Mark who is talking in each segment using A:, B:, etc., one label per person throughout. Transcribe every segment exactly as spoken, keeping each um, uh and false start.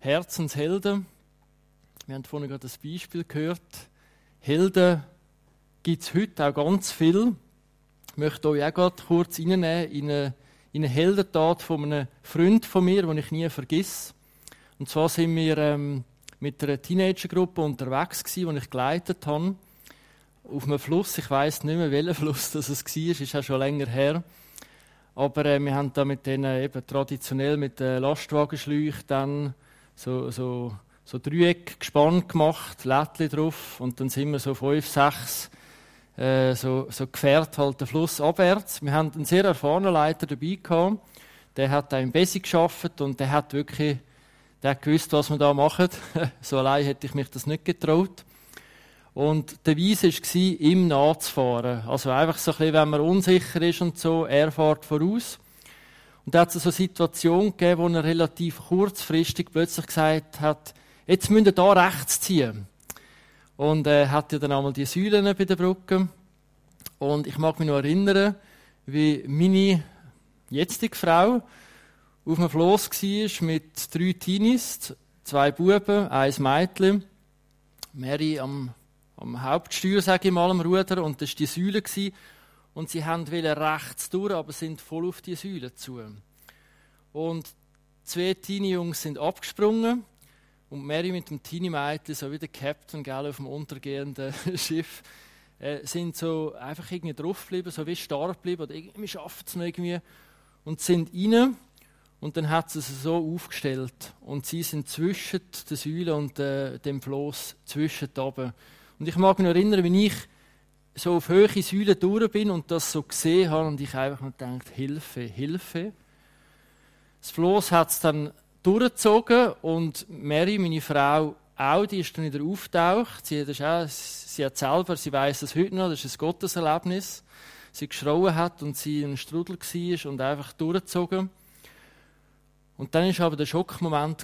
A: Herzenshelden. Wir haben vorhin gerade das Beispiel gehört. Helden gibt es heute auch ganz viel. Ich möchte euch auch gerade kurz reinnehmen in eine, in eine Heldentat von einem Freund von mir, den ich nie vergesse. Und zwar sind wir ähm, mit einer Teenagergruppe unterwegs gewesen, die ich geleitet habe. Auf einem Fluss, ich weiss nicht mehr, welcher Fluss das es war, ist auch schon länger her. Aber äh, wir haben da mit denen eben traditionell mit den Lastwagenschläuchen dann so, so, so Dreieck gespannt gemacht, Lättchen drauf, und dann sind wir so fünf, sechs äh, so, so gefährt halt den Fluss abwärts. Wir haben einen sehr erfahrenen Leiter dabei gehabt, der hat da im Basic gearbeitet und der hat wirklich, der hat gewusst, was wir da machen. So allein hätte ich mich das nicht getraut. Und der Weise war, ihm nachzufahren. Also einfach so ein bisschen, wenn man unsicher ist und so, er fährt voraus. Und da hat es so eine Situation gegeben, wo er relativ kurzfristig plötzlich gesagt hat, jetzt müsst ihr da rechts ziehen. Und er äh, hat ja dann einmal die Säulen bei der Brücke. Und ich mag mich noch erinnern, wie meine jetzige Frau auf einem Floss war mit drei Teenies, zwei Buben, ein Mädchen. Mary am am Hauptsteuer, sage ich mal, am Ruder, und das war die Säule. Und sie wollten rechts durch, aber sind voll auf die Säule zu. Und zwei Teenie-Jungs sind abgesprungen und Mary mit dem Teenie-Mädchen, so wie der Captain gell, auf dem untergehenden Schiff, äh, sind so einfach irgendwie drauf geblieben, so wie starr geblieben, oder irgendwie schafft es noch irgendwie, und sind rein. Und dann hat sie es so aufgestellt. Und sie sind zwischen der Säule und äh, dem Floss, zwischen oben. Und ich mag mich noch erinnern, wie ich so auf hohe Säulen durch bin und das so gesehen habe und ich einfach nur gedacht, Hilfe, Hilfe. Das Floss hat es dann durchgezogen und Mary, meine Frau, auch, die ist dann wieder aufgetaucht. Sie hat, das auch, sie hat selber, sie weiss das heute noch, das ist ein Gotteserlebnis. Sie geschrauen hat und sie ein Strudel war und einfach durchgezogen. Und dann war aber der Schockmoment,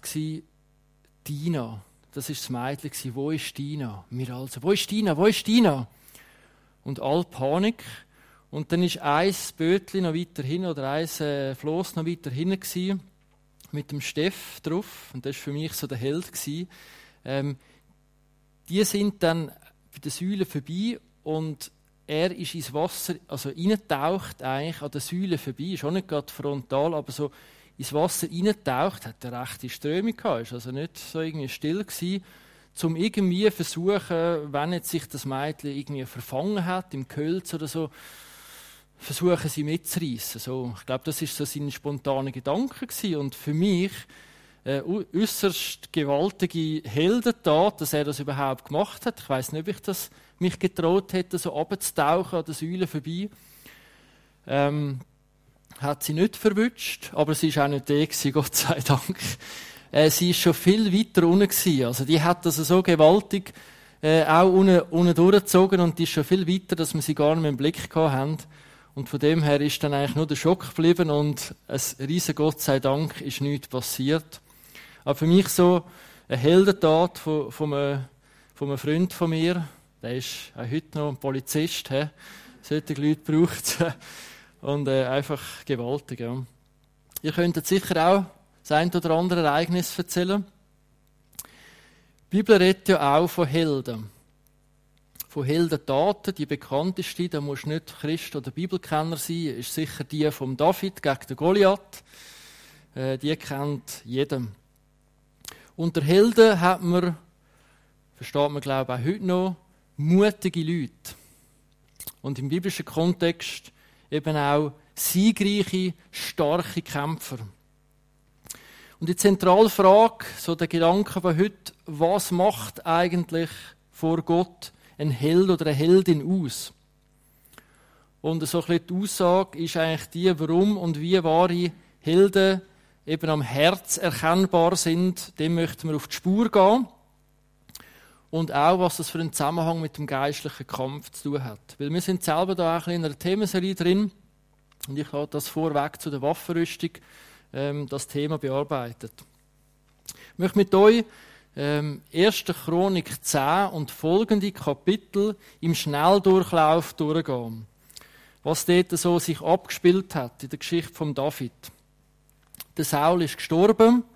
A: Dina. Das war das Mädchen. Wo ist Dina? Wir also, wo ist Dina? Wo ist Dina? Und all Panik. Und dann ist ein Bötchen noch weiter hin oder ein äh, Floss noch weiter hinten gewesen, mit dem Steff drauf. Und das war für mich so der Held gewesen. Ähm, die sind dann bei der Säule vorbei und er ist ins Wasser, also reingetaucht eigentlich an der Säule vorbei. Ist auch nicht gerade frontal, aber so ins Wasser reingetaucht, hat eine rechte Strömung gehabt, ist also nicht so irgendwie still gewesen, um irgendwie versuchen, wenn jetzt sich das Mädchen irgendwie verfangen hat im Gehölz oder so, versuchen sie mitzureissen. So, ich glaube, das ist so sein spontaner Gedanke gewesen. Und für mich äh, äußerst gewaltige Heldentat, dass er das überhaupt gemacht hat. Ich weiss nicht, ob ich das mich getraut hätte, so runterzutauchen an der Säule vorbei. Ähm, hat sie nicht verwünscht, aber sie war auch nicht der gewesen, Gott sei Dank. Äh, sie war schon viel weiter unten gewesen. Also die hat das so gewaltig äh, auch unten, unten durchgezogen und die ist schon viel weiter, dass wir sie gar nicht mehr im Blick gehabt haben. Und von dem her ist dann eigentlich nur der Schock geblieben und ein riesen Gott sei Dank ist nichts passiert. Aber für mich so eine Heldentat von, von, einem, von einem Freund von mir, der ist auch heute noch ein Polizist, he? Solche Leute braucht es. Und äh, einfach gewaltig. Ja. Ihr könntet sicher auch das ein oder andere Ereignis erzählen. Die Bibel redet ja auch von Helden. Von Heldentaten. Die bekannteste, da musst du nicht Christ oder Bibelkenner sein, ist sicher die von David gegen den Goliath. Äh, die kennt jedem. Unter Helden hat man, versteht man glaube ich auch heute noch, mutige Leute. Und im biblischen Kontext eben auch siegreiche, starke Kämpfer. Und die zentrale Frage, so der Gedanke von heute, was macht eigentlich vor Gott ein Held oder eine Heldin aus? Und so ein bisschen die Aussage ist eigentlich die, warum und wie wahre Helden eben am Herz erkennbar sind, dem möchten wir auf die Spur gehen. Und auch, was das für einen Zusammenhang mit dem geistlichen Kampf zu tun hat. Weil wir sind selber da auch ein in einer Themenserie drin. Und ich habe das vorweg zu der Waffenrüstung ähm, das Thema bearbeitet. Ich möchte mit euch ähm, erste Chronik zehn und folgende Kapitel im Schnelldurchlauf durchgehen. Was dort so sich abgespielt hat in der Geschichte von David. Der Saul ist gestorben,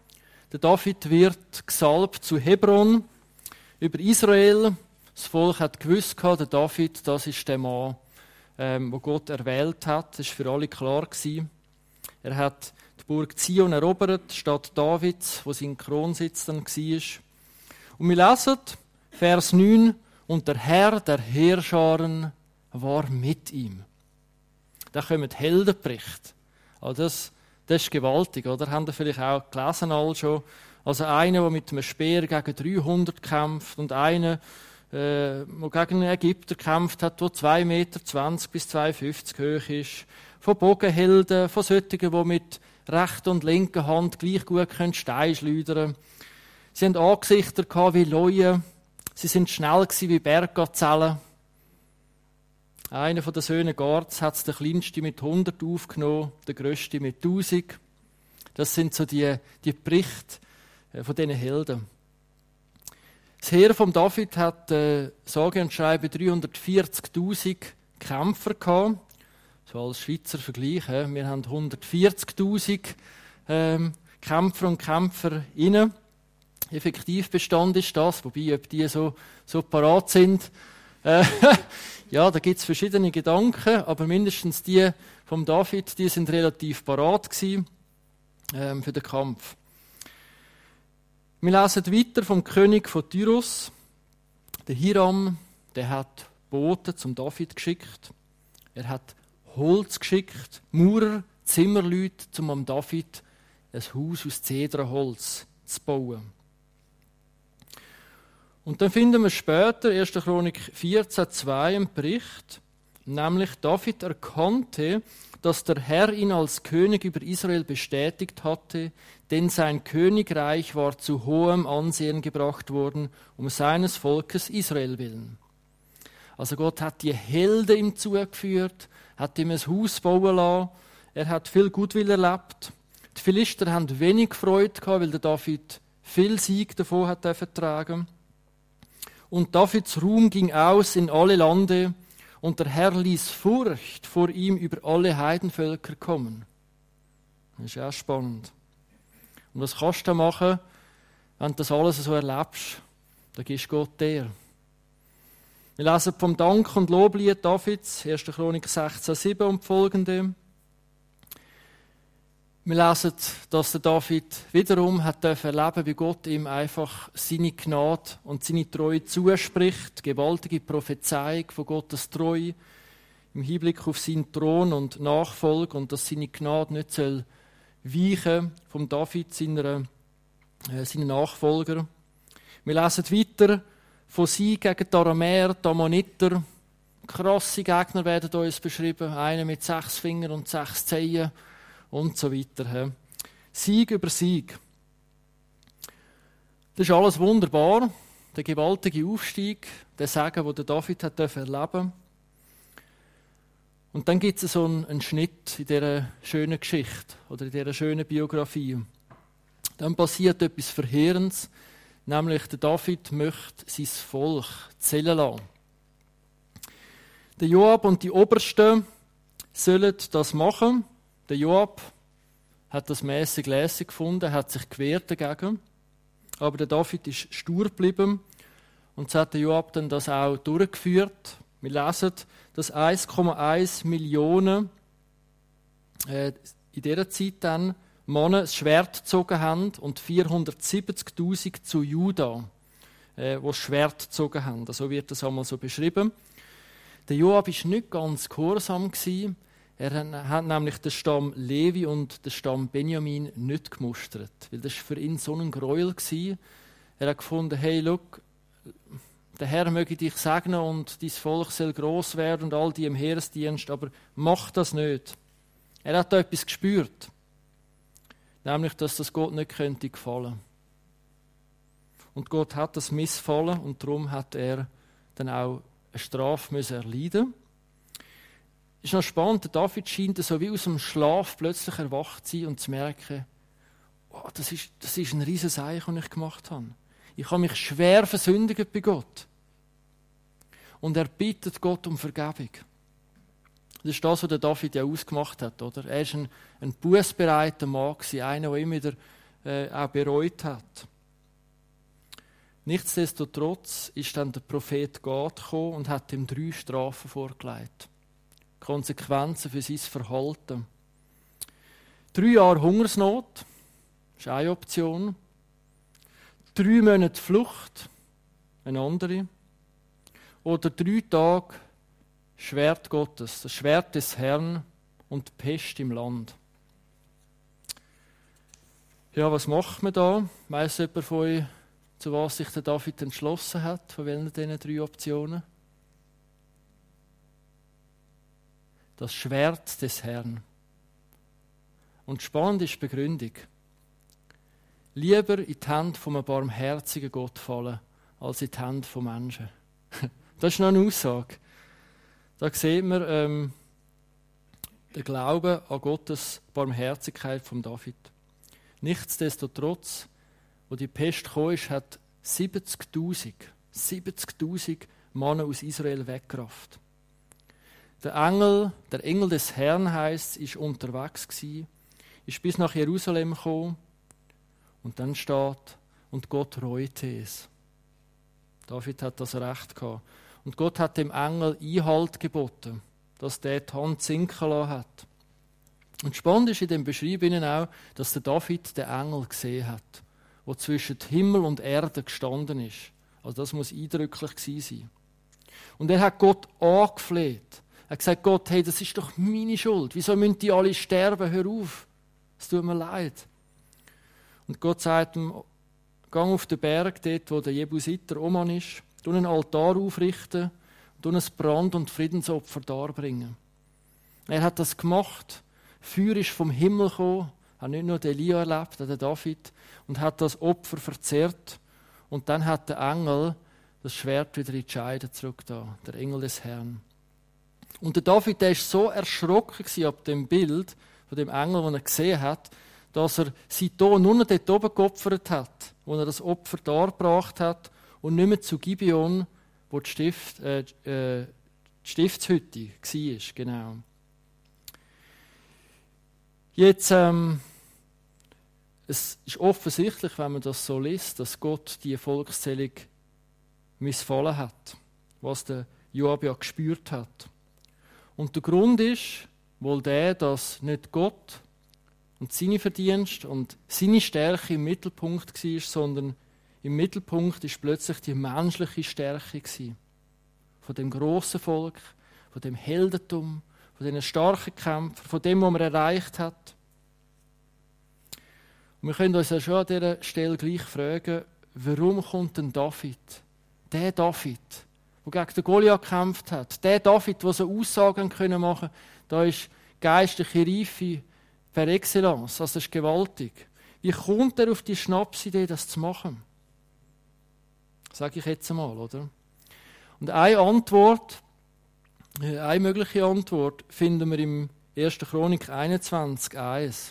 A: Der David wird gesalbt zu Hebron über Israel. Das Volk hat gewusst, der David, das ist der Mann, ähm, wo Gott erwählt hat. Das war für alle klar gewesen. Er hat die Burg Zion erobert, die Stadt Davids, wo sein Kronsitz dann war. Und wir lesen, Vers neun, und der Herr der Heerscharen war mit ihm. Da kommen Heldenberichte. Also das, das ist gewaltig, oder? Haben ihr vielleicht auch gelesen all schon? Also einer, der mit einem Speer gegen dreihundert kämpft und einer, äh, der gegen einen Ägypter kämpft hat, der zwei Meter zwanzig bis zwei Meter fünfzig hoch ist. Von Bogenhelden, von solchen, die mit rechter und linker Hand gleich gut Steine schleudern können. Sie hatten Angesichter wie Leuen. Sie sind schnell wie Berggazellen. Einer der Söhne Gards hat den kleinsten mit hundert aufgenommen, der grösste mit tausend. Das sind so die, die Berichte von diesen Helden. Das Heer von David hat äh, sage und schreibe dreihundertvierzigtausend Kämpfer gehabt. So als Schweizer Vergleich. Äh. Wir haben hundertvierzigtausend ähm, Kämpfer und Kämpferinnen. Effektivbestand ist das, wobei, ob die so, so parat sind. Äh, ja, da gibt es verschiedene Gedanken, aber mindestens die vom David, die sind relativ parat gewesen, ähm, für den Kampf. Wir lesen weiter vom König von Tyrus. Der Hiram, der hat Boten zum David geschickt. Er hat Holz geschickt, Maurer, Zimmerleute, um am David ein Haus aus Zedernholz zu bauen. Und dann finden wir später, erste Chronik vierzehn zwei, einen Bericht, nämlich David erkannte, dass der Herr ihn als König über Israel bestätigt hatte, denn sein Königreich war zu hohem Ansehen gebracht worden, um seines Volkes Israel willen. Also Gott hat die Helden ihm zugeführt, hat ihm ein Haus bauen lassen, er hat viel Gutwill erlebt. Die Philister haben wenig Freude gehabt, weil der David viel Sieg davon hat tragen. Und Davids Ruhm ging aus in alle Lande, und der Herr ließ Furcht vor ihm über alle Heidenvölker kommen. Das ist auch spannend. Und was kannst du machen, wenn du das alles so erlebst? Da gibst Gott dir. Wir lesen vom Dank- und Loblied Davids, erste Chronik sechzehn sieben und folgende. Wir lesen, dass der David wiederum hat erleben, wie Gott ihm einfach seine Gnade und seine Treue zuspricht. Gewaltige Prophezeiung von Gottes Treue im Hinblick auf seinen Thron und Nachfolge und dass seine Gnade nicht soll weichen vom David, seiner, äh, seinen Nachfolger. Wir lesen weiter von Sieg gegen die Aramäer, die Ammoniter. Krasse Gegner werden uns beschrieben. Einer mit sechs Fingern und sechs Zehen. Und so weiter. Sieg über Sieg. Das ist alles wunderbar. Der gewaltige Aufstieg, der Segen, den David hat erleben durfte. Und dann gibt es so einen, einen Schnitt in dieser schönen Geschichte oder in dieser schönen Biografie. Dann passiert etwas Verheerendes, nämlich der David möchte sein Volk zählen lassen. Der Joab und die Obersten sollen das machen. Der Joab hat das mäßig lässig gefunden, hat sich gewehrt dagegen. Aber der David ist stur geblieben und so hat der Joab dann das auch durchgeführt. Wir lesen, dass eins Komma eins Millionen äh, in dieser Zeit dann Männer das Schwert gezogen haben und vierhundertsiebzigtausend zu Juda, äh, die das Schwert gezogen haben. So wird das einmal so beschrieben. Der Joab war nicht ganz gehorsam gewesen. Er hat nämlich den Stamm Levi und den Stamm Benjamin nicht gemustert, weil das für ihn so ein Gräuel war. Er hat gefunden, hey, look, der Herr möge dich segnen und dein Volk soll gross werden und all die im Heeresdienst, aber mach das nicht. Er hat da etwas gespürt, nämlich, dass das Gott nicht könnte gefallen. Und Gott hat das missfallen und darum hat er dann auch eine Strafe müssen erleiden. Ist noch spannend, der David scheint so wie aus dem Schlaf plötzlich erwacht zu sein und zu merken, oh, das ist, das ist ein riesen Seich, das ich gemacht habe. Ich habe mich schwer versündigt bei Gott. Und er bittet Gott um Vergebung. Das ist das, was der David ja ausgemacht hat. Oder? Er war ein, ein bußbereiter Mann, einer, der immer wieder äh, auch bereut hat. Nichtsdestotrotz ist dann der Prophet Gad gekommen und hat ihm drei Strafen vorgelegt. Konsequenzen für sein Verhalten. Drei Jahre Hungersnot, das ist eine Option. Drei Monate Flucht, eine andere. Oder drei Tage Schwert Gottes, das Schwert des Herrn und Pest im Land. Ja, was macht man da? Weiss jemand von euch, zu was sich der David entschlossen hat, von welchen dieser drei Optionen? Das Schwert des Herrn. Und spannend ist die Begründung. Lieber in die Hände von einem barmherzigen Gott fallen, als in die Hände von Menschen. Das ist noch eine Aussage. Da sieht man ähm, den Glauben an Gottes Barmherzigkeit von David. Nichtsdestotrotz, wo die Pest gekommen ist, hat siebzigtausend Männer aus Israel weggerafft. Der Engel, der Engel des Herrn heisst, ist unterwegs gsi, ist bis nach Jerusalem gekommen und dann steht, und Gott reute es. David hat das Recht gehabt. Und Gott hat dem Engel Einhalt geboten, dass der die Hand sinken lassen hat. Und spannend ist in dem Beschreiben auch, dass der David den Engel gesehen hat, der zwischen Himmel und Erde gestanden ist. Also das muss eindrücklich gewesen sein. Und er hat Gott angefleht. Er hat gesagt, Gott, hey, das ist doch meine Schuld. Wieso müssen die alle sterben? Hör auf. Es tut mir leid. Und Gott sagt ihm, geh auf den Berg, dort, wo der Jebusiter Oman ist, tu einen Altar aufrichten und ein Brand- und Friedensopfer darbringen. Er hat das gemacht. Feuer ist vom Himmel gekommen, hat nicht nur Elia erlebt, der David, und hat das Opfer verzehrt. Und dann hat der Engel das Schwert wieder in die Scheide zurückgetan, der Engel des Herrn. Und der David, der ist so erschrocken ab dem Bild von dem Engel, den er gesehen hat, dass er seitdem nur noch dort oben geopfert hat, wo er das Opfer dargebracht hat und nicht mehr zu Gibeon, wo die, Stift, äh, äh, die Stiftshütte war. Genau. Jetzt, ähm, es ist offensichtlich, wenn man das so liest, dass Gott die Volkszählung missfallen hat, was der Joab ja gespürt hat. Und der Grund ist wohl der, dass nicht Gott und seine Verdienste und seine Stärke im Mittelpunkt war, sondern im Mittelpunkt ist plötzlich die menschliche Stärke gewesen. Von dem grossen Volk, von dem Heldentum, von diesen starken Kämpfern, von dem, was man erreicht hat. Und wir können uns ja schon an dieser Stelle gleich fragen, warum kommt denn David, der David, der gegen den Goliath gekämpft hat, der David, der so Aussagen können machen, da ist geistliche Reife per excellence, also das ist gewaltig. Wie kommt er auf die Schnapsidee, das zu machen? Sage ich jetzt einmal, oder? Und eine Antwort, eine mögliche Antwort finden wir im ersten Chronik einundzwanzig, eins.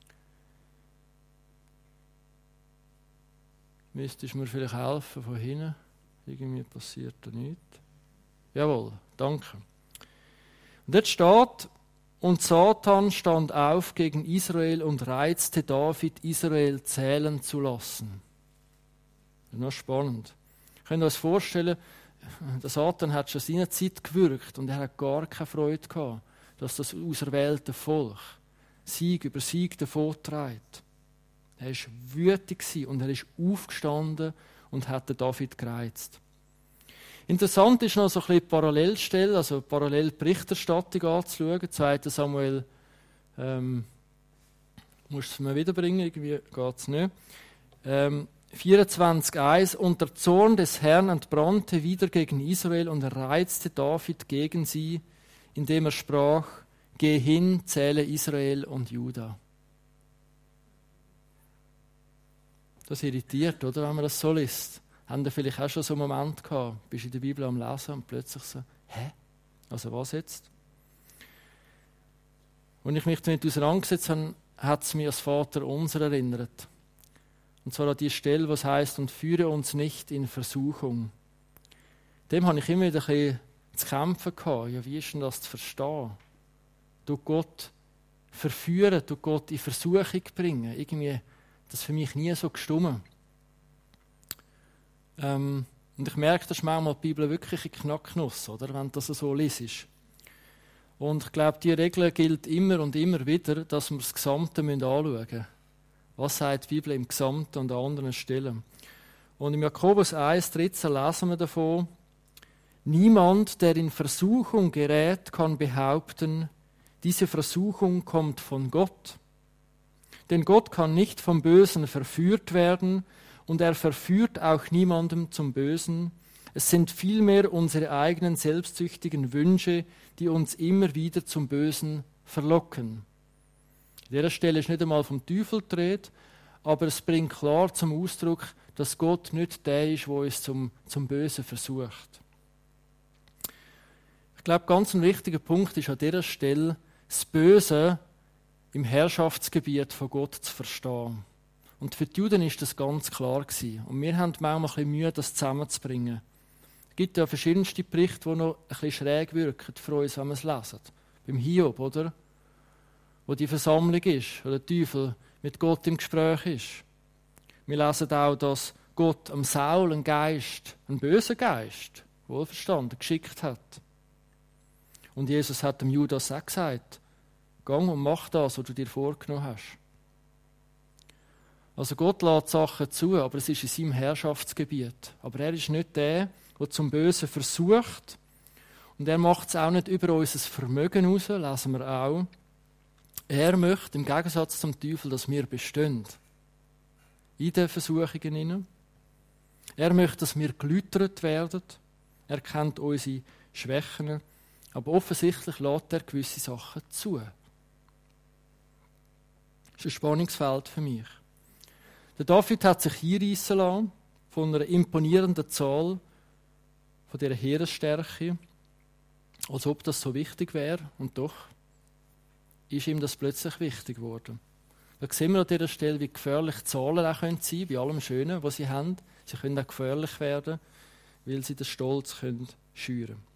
A: Müsstest du mir vielleicht helfen von hinten? Irgendwie passiert da nichts. Jawohl, danke. Und dort steht, und Satan stand auf gegen Israel und reizte David, Israel zählen zu lassen. Das ist noch spannend. Ihr könnt euch vorstellen, der Satan hat schon seine Zeit gewirkt und er hat gar keine Freude gehabt, dass das auserwählte Volk Sieg über Sieg davonträgt. Er war wütig und er ist aufgestanden und hat den David gereizt. Interessant ist noch so ein bisschen die Parallelstelle, also parallel Berichterstattung anzuschauen. zweiter Samuel, ähm, musst du es mir wiederbringen, irgendwie geht es nicht. Ähm, vierundzwanzig eins. Und der Zorn des Herrn entbrannte wieder gegen Israel und er reizte David gegen sie, indem er sprach, geh hin, zähle Israel und Juda. Das irritiert, oder, wenn man das so liest. Haben ihr vielleicht auch schon so einen Moment gehabt, bist in der Bibel am Lesen und plötzlich so, hä? Also was jetzt? Als ich mich damit auseinandergesetzt habe, hat es mich als Vater unser erinnert. Und zwar an die Stelle, was heißt, und führe uns nicht in Versuchung. Dem habe ich immer wieder ein bisschen zu kämpfen gehabt. Ja, wie ist denn das zu verstehen? Du Gott verführen, du Gott in Versuchung bringen. Irgendwie das für mich nie so gestimmt. Ähm, und ich merke, das ist manchmal die Bibel wirklich ein Knacknuss, oder, wenn das so liest. Und ich glaube, die Regel gilt immer und immer wieder, dass wir das Gesamte anschauen müssen. Was sagt die Bibel im Gesamten und an anderen Stellen? Und im Jakobus eins dreizehn lesen wir davon: Niemand, der in Versuchung gerät, kann behaupten, diese Versuchung kommt von Gott. Denn Gott kann nicht vom Bösen verführt werden und er verführt auch niemandem zum Bösen. Es sind vielmehr unsere eigenen selbstsüchtigen Wünsche, die uns immer wieder zum Bösen verlocken. An dieser Stelle ist nicht einmal vom Teufel die Rede, aber es bringt klar zum Ausdruck, dass Gott nicht der ist, der uns zum, zum Bösen versucht. Ich glaube, ganz ein wichtiger Punkt ist an dieser Stelle, das Böse im Herrschaftsgebiet von Gott zu verstehen. Und für die Juden ist das ganz klar gewesen. Und wir haben manchmal ein bisschen Mühe, das zusammenzubringen. Es gibt ja verschiedenste Berichte, die noch ein bisschen schräg wirken für uns, wenn wir es lesen. Beim Hiob, oder? Wo die Versammlung ist, wo der Teufel mit Gott im Gespräch ist. Wir lesen auch, dass Gott am Saul einen Geist, einen bösen Geist, wohlverstanden, geschickt hat. Und Jesus hat dem Judas auch gesagt: Gang und mach das, was du dir vorgenommen hast. Also Gott lässt Sachen zu, aber es ist in seinem Herrschaftsgebiet. Aber er ist nicht der, der zum Bösen versucht. Und er macht es auch nicht über unser Vermögen raus, lesen wir auch. Er möchte im Gegensatz zum Teufel, dass wir bestehen. In den Versuchungen hinein. Er möchte, dass wir geläutert werden. Er kennt unsere Schwächen. Aber offensichtlich lässt er gewisse Sachen zu. Das ist ein Spannungsfeld für mich. Der David hat sich hinreissen lassen von einer imponierenden Zahl, von dieser Heeresstärke, als ob das so wichtig wäre. Und doch ist ihm das plötzlich wichtig geworden. Da sehen wir an dieser Stelle, wie gefährlich Zahlen auch sein können, bei allem Schönen, was sie haben. Sie können auch gefährlich werden, weil sie den Stolz können schüren können.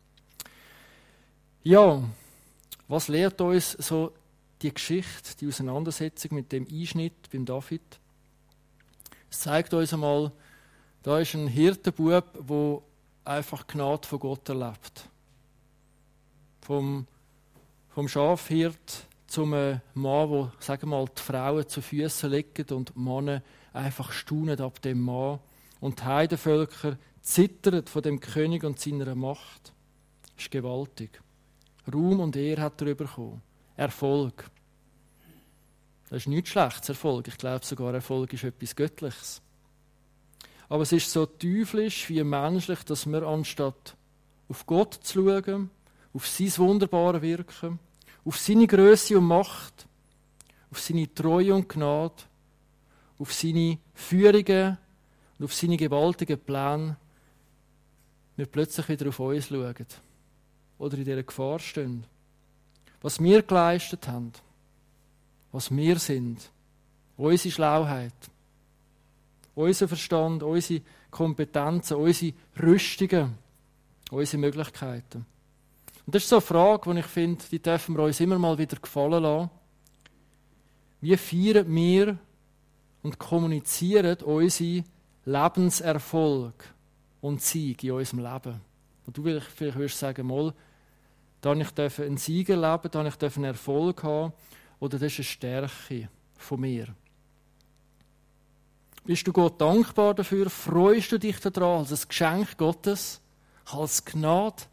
A: Ja, was lehrt uns so die Geschichte, die Auseinandersetzung mit dem Einschnitt beim David? Es zeigt uns einmal, da ist ein Hirtenbub, der einfach Gnade von Gott erlebt. Vom, vom Schafhirt zum Mann, wo, sagen wir mal, die Frauen zu Füßen legen und die Männer einfach staunen ab dem Mann. Und die Heidenvölker zittern von dem König und seiner Macht. Das ist gewaltig. Ruhm und Ehre hat er bekommen. Erfolg. Das ist nichts Schlechtes, Erfolg. Ich glaube sogar, Erfolg ist etwas Göttliches. Aber es ist so teuflisch wie menschlich, dass wir anstatt auf Gott zu schauen, auf sein wunderbare Wirken, auf seine Grösse und Macht, auf seine Treue und Gnade, auf seine Führungen und auf seine gewaltigen Pläne, wir plötzlich wieder auf uns schauen oder in dieser Gefahr stehen. Was wir geleistet haben, was wir sind, unsere Schlauheit, unser Verstand, unsere Kompetenzen, unsere Rüstungen, unsere Möglichkeiten. Und das ist so eine Frage, die ich finde, die dürfen wir uns immer mal wieder gefallen lassen. Wie feiern wir und kommunizieren unsere Lebenserfolg und Sieg in unserem Leben? Und du willst vielleicht würdest sagen, mal, da ich einen Sieg erleben, da ich einen Erfolg haben, oder das ist eine Stärke von mir. Bist du Gott dankbar dafür? Freust du dich daran als ein Geschenk Gottes, als Gnade?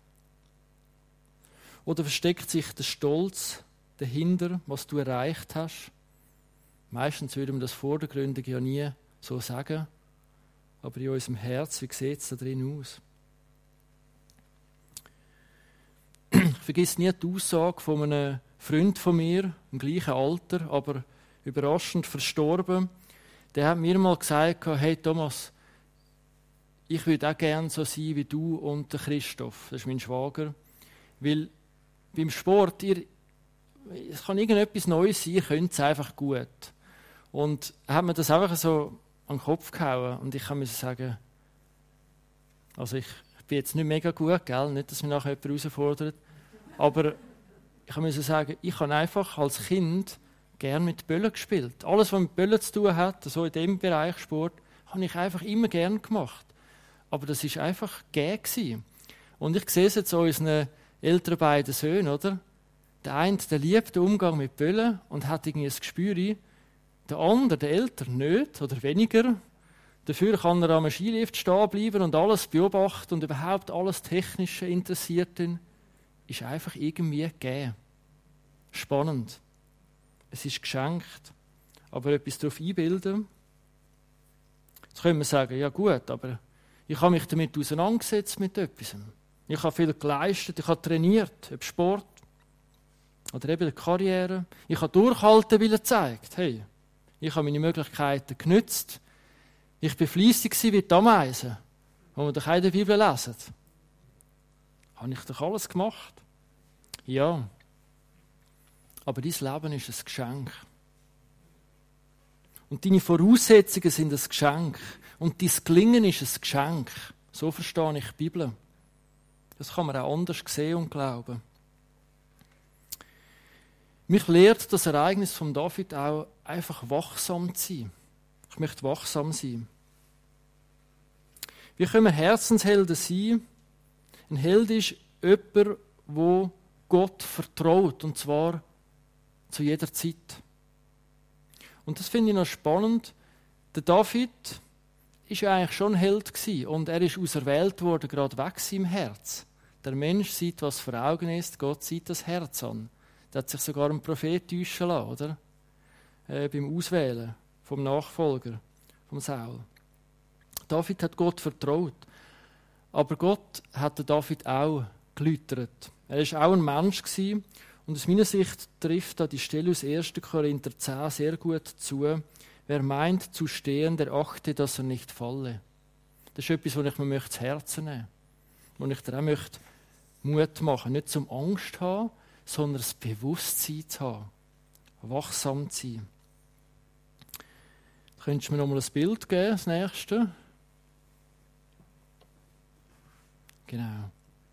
A: Oder versteckt sich der Stolz dahinter, was du erreicht hast? Meistens würde man das vordergründig ja nie so sagen, aber in unserem Herz, wie sieht es da drin aus? Ich vergesse nie die Aussage von einem Freund von mir, im gleichen Alter, aber überraschend verstorben. Der hat mir mal gesagt, hey Thomas, ich würde auch gerne so sein wie du und der Christoph, das ist mein Schwager, weil beim Sport, ihr, es kann irgendetwas Neues sein, ihr könnt es einfach gut. Und er hat mir das einfach so an den Kopf gehauen und ich kann mir sagen, also ich, ich bin jetzt nicht mega gut, gell? Nicht, dass mich nachher jemand herausfordert, aber ich kann mir sagen, ich habe einfach als Kind gern mit Böllen gespielt. Alles, was mit Böllen zu tun hat, so in dem Bereich Sport, habe ich einfach immer gern gemacht. Aber das ist einfach gern. Und ich sehe es jetzt an unseren älteren beiden Söhnen, oder? Der eine, der liebt den Umgang mit Böllen und hat irgendwie ein Gespür. Der andere, der Ältere, nicht oder weniger. Dafür kann er am Skilift stehen bleiben und alles beobachten und überhaupt alles Technische interessiert ihn. Ist einfach irgendwie gegeben. Spannend. Es ist geschenkt. Aber etwas darauf einbilden. Jetzt können wir sagen, ja gut, aber ich habe mich damit auseinandergesetzt mit etwas. Ich habe viel geleistet, ich habe trainiert, ob Sport oder eben eine Karriere. Ich habe durchhalten, weil er zeigt, hey, ich habe meine Möglichkeiten genützt. Ich war fleissig wie die Ameisen, die wir doch auch in der Bibel lesen. Habe ich doch alles gemacht? Ja. Aber dein Leben ist ein Geschenk. Und deine Voraussetzungen sind ein Geschenk. Und dein Gelingen ist ein Geschenk. So verstehe ich die Bibel. Das kann man auch anders sehen und glauben. Mich lehrt das Ereignis von David auch, einfach wachsam zu sein. Ich möchte wachsam sein. Wie können wir Herzenshelden sein? Ein Held ist jemand, der Gott vertraut, und zwar zu jeder Zeit. Und das finde ich noch spannend. Der David ist ja eigentlich schon ein Held gewesen, und er ist auserwählt worden, gerade weg im Herz. Der Mensch sieht, was vor Augen ist, Gott sieht das Herz an. Da hat sich sogar ein Prophet täuschen lassen, oder? Äh, beim Auswählen vom Nachfolger, vom Saul. David hat Gott vertraut. Aber Gott hat den David auch geläutert. Er war auch ein Mensch gewesen, und aus meiner Sicht trifft da die Stelle aus ersten Korinther zehn sehr gut zu. Wer meint zu stehen, der achte, dass er nicht falle. Das ist etwas, was ich mir zu Herzen nehmen möchte. Wo ich dir auch möchte Mut machen, nicht zum Angst haben, sondern das Bewusstsein zu haben. Wachsam zu sein. Könntest du mir noch mal ein Bild geben, das nächste? Genau.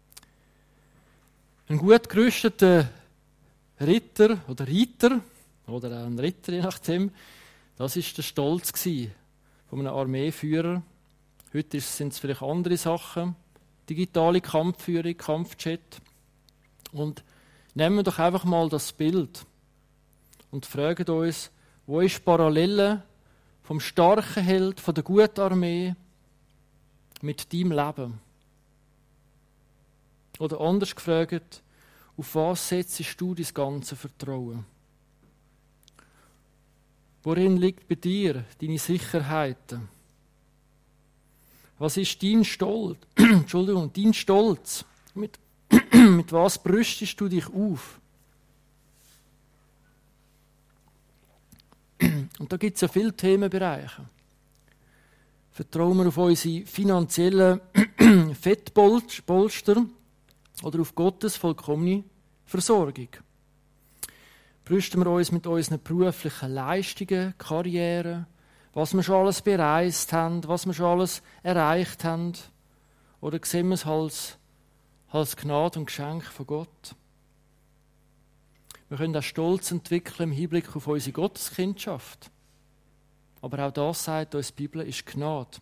A: Ein gut gerüsteter Ritter oder Reiter, oder auch ein Ritter, je nachdem, das war der Stolz von einem Armeeführer. Heute sind es vielleicht andere Sachen. Digitale Kampfführung, Kampfjet. Und nehmen wir doch einfach mal das Bild und fragen uns, wo ist die Parallele vom starken Held, von der guten Armee mit deinem Leben? Oder anders gefragt, auf was setzt du dein ganze Vertrauen? Worin liegt bei dir deine Sicherheiten? Was ist dein Stolz? Entschuldigung, dein Stolz? Mit, mit was brüstest du dich auf? Und da gibt es ja viele Themenbereiche. Vertrauen wir auf unsere finanziellen Fettpolster oder auf Gottes vollkommene Versorgung? Brüsten wir uns mit unseren beruflichen Leistungen, Karrieren, was wir schon alles bereist haben, was wir schon alles erreicht haben? Oder sehen wir es als, als Gnade und Geschenk von Gott? Wir können auch Stolz entwickeln im Hinblick auf unsere Gotteskindschaft. Aber auch das sagt uns die Bibel, ist Gnade.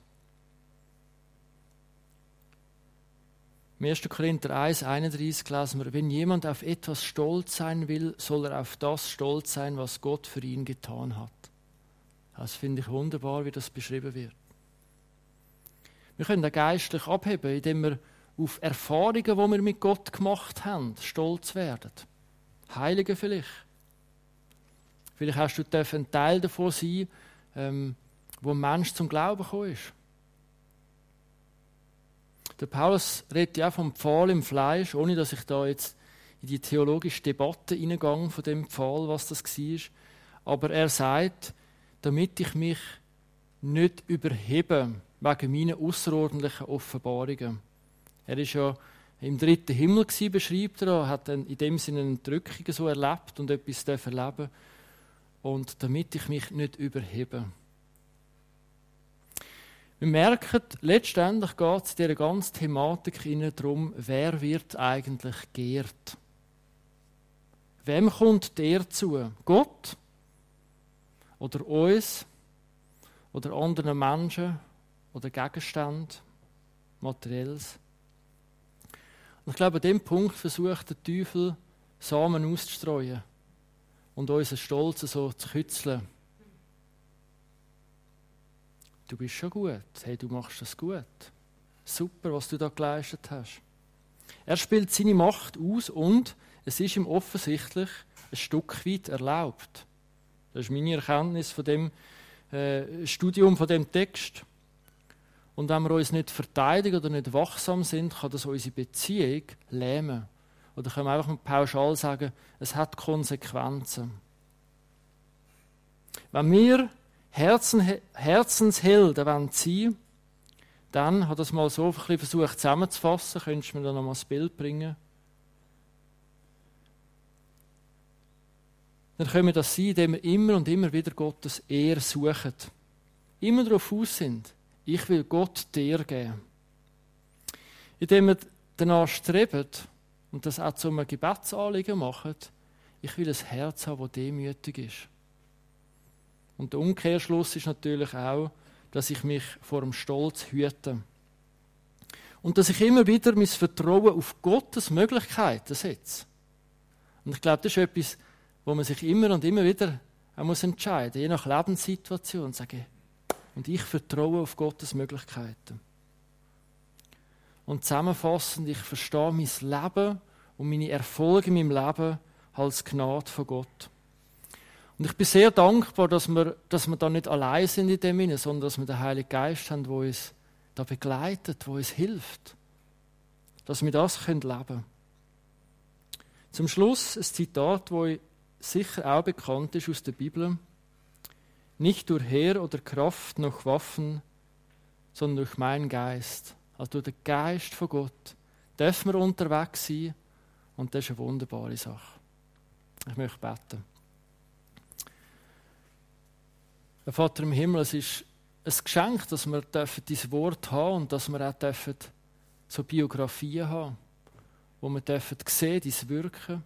A: Im ersten Korinther eins, einunddreißig lesen wir, wenn jemand auf etwas stolz sein will, soll er auf das stolz sein, was Gott für ihn getan hat. Das finde ich wunderbar, wie das beschrieben wird. Wir können auch geistlich abheben, indem wir auf Erfahrungen, die wir mit Gott gemacht haben, stolz werden. Heilige vielleicht. Vielleicht hast du ein Teil davon sein, ähm, wo ein Mensch zum Glauben gekommen ist. Der Paulus redet ja vom Pfahl im Fleisch, ohne dass ich da jetzt in die theologische Debatte hineingehe von dem Pfahl, was das war. Aber er sagt, damit ich mich nicht überhebe wegen meiner außerordentlichen Offenbarungen. Er ist ja im dritten Himmel gewesen, beschreibt er, hat in dem Sinne eine Entrückung so erlebt und etwas erleben. Und damit ich mich nicht überhebe. Wir merken, letztendlich geht es in dieser ganzen Thematik darum, wer wird eigentlich geehrt? Wem kommt der zu? Gott oder uns oder anderen Menschen oder Gegenständen, Materielles. Und ich glaube, an diesem Punkt versucht der Teufel, Samen auszustreuen und unseren Stolz so zu kitzeln. Du bist schon gut, hey, du machst das gut. Super, was du da geleistet hast. Er spielt seine Macht aus und es ist ihm offensichtlich ein Stück weit erlaubt. Das ist meine Erkenntnis von dem äh, Studium von dem Text. Und wenn wir uns nicht verteidigen oder nicht wachsam sind, kann das unsere Beziehung lähmen. Oder können wir einfach mal pauschal sagen, es hat Konsequenzen. Wenn wir Herzen, Herzenshelden sein wollen, dann hat das mal so ein bisschen versucht zusammenzufassen. Könntest du mir da noch mal das Bild bringen? Dann können wir das sein, indem wir immer und immer wieder Gottes Ehre suchen. Immer darauf aus sind, ich will Gott dir geben. Indem wir danach streben und das auch zu einem Gebetsanliegen machen, ich will ein Herz haben, das demütig ist. Und der Umkehrschluss ist natürlich auch, dass ich mich vor dem Stolz hüte. Und dass ich immer wieder mein Vertrauen auf Gottes Möglichkeiten setze. Und ich glaube, das ist etwas, wo man sich immer und immer wieder auch muss entscheiden muss, je nach Lebenssituation, sagen, und ich vertraue auf Gottes Möglichkeiten. Und zusammenfassend, ich verstehe mein Leben und meine Erfolge in meinem Leben als Gnade von Gott. Und ich bin sehr dankbar, dass wir, dass wir da nicht allein sind in dem Sinne, sondern dass wir den Heiligen Geist haben, der uns da begleitet, der uns hilft. Dass wir das leben können. Zum Schluss ein Zitat, das sicher auch bekannt ist aus der Bibel. Nicht durch Heer oder Kraft noch Waffen, sondern durch meinen Geist. Also durch den Geist von Gott dürfen wir unterwegs sein und das ist eine wunderbare Sache. Ich möchte beten. Herr Vater im Himmel, es ist ein Geschenk, dass wir dein Wort haben und dass wir auch dürfen so Biografien haben, wo wir dürfen sehen, dein Wirken.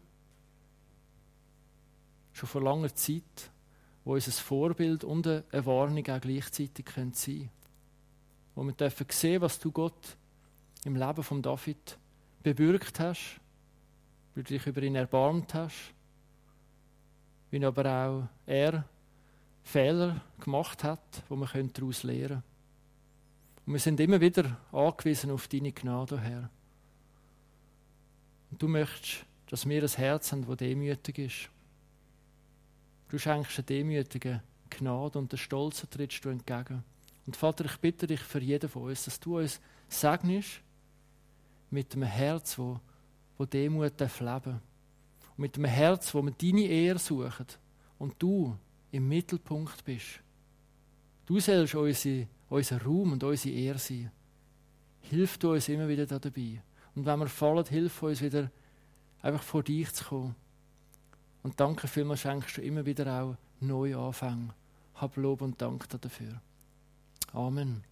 A: Schon vor langer Zeit, wo unser Vorbild und eine Warnung auch gleichzeitig sein können. Wo wir dürfen sehen, was du, Gott, im Leben von David bewirkt hast, wie du dich über ihn erbarmt hast, wie aber auch er Fehler gemacht hat, wo wir daraus lernen können. Und wir sind immer wieder angewiesen auf deine Gnade, Herr. Und du möchtest, dass wir ein Herz haben, das demütig ist. Du schenkst eine demütige Gnade und den Stolzen trittst du entgegen. Und Vater, ich bitte dich für jeden von uns, dass du uns segnest mit einem Herz, wo, wo Demut darf leben. Und mit einem Herz, wo wir deine Ehre suchen und du im Mittelpunkt bist. Du sollst unsere, unser Ruhm und unsere Ehre sein. Hilf du uns immer wieder dabei. Und wenn wir fallen, hilf uns wieder, einfach vor dich zu kommen. Und danke vielmals, schenkst du immer wieder auch neue Anfänge. Hab Lob und Dank dafür. Amen.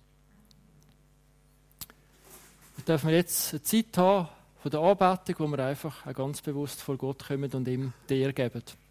A: Wir dürfen jetzt eine Zeit haben von der Anbetung, wo wir einfach auch ganz bewusst vor Gott kommen und ihm die Ehre geben.